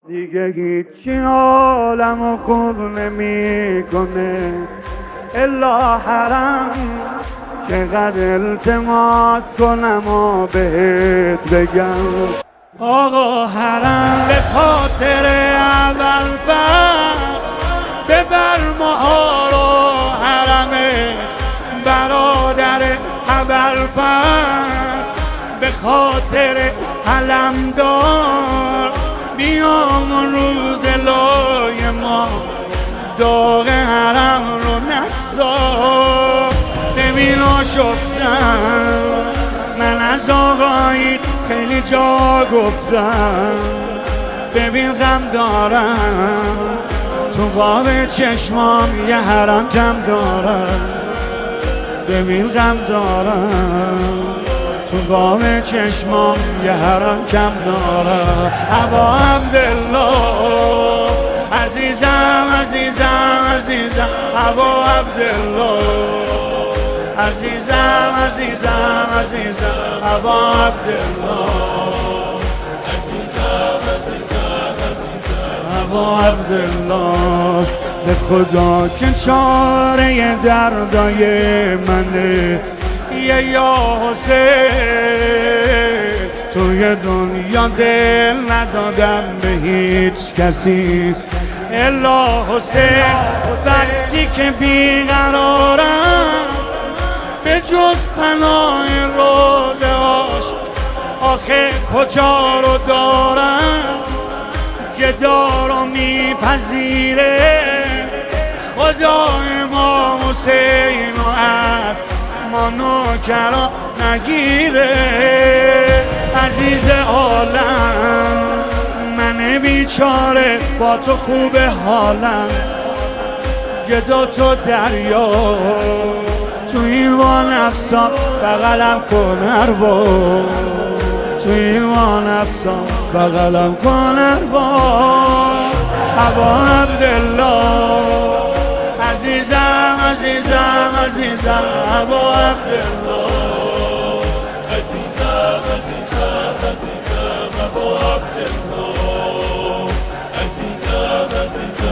دیگه هیچی حالمو خوب نمیکنه الا حرم. چقدر التماس کنم و بهت بگم آقا حرم، به خاطر اول فرد ببر ماها رو حرم برادر اول فرد، به خاطر علمدار بیام رو دلای ما داغ حرم رو نگذار. ببین آشفتم من از آقایی خیلی جا گفتم، ببین غم دارم تو قاب چشمام یه حرم کم دارم، ببین غم دارم تو قاب چشمام یه حرم کم دارم. ابا عبدالله عزیزم عزیزم عزیزم، ابا عبدالله عزیزم عزیزم عزیزم، ابا عبدالله عزیزم عزیزم عزیزم، ابا عبدالله. به خدا که چاره دردای منه یا حسین، توی دنیا دل ندادم به هیچ کسی الا حسین. وقتی که بیقرارم به جز پناه روزه هاش آخه کجا رو دارم، گدا رو میپذیره خدا امام حسین و از ما نوکرا نگیره. عزیز عالم من بیچاره با تو خوب حالم، گدا تو دریا تو این وان افسان بغلم کن اروا، تو این وان افسان بغلم کن اروا. ابا عبدالله عزیزم عزیزم عزیزم، ابا عبدالله عزیزم عزیزم عزیزم، ابا عبدالله عزیزم عزیزم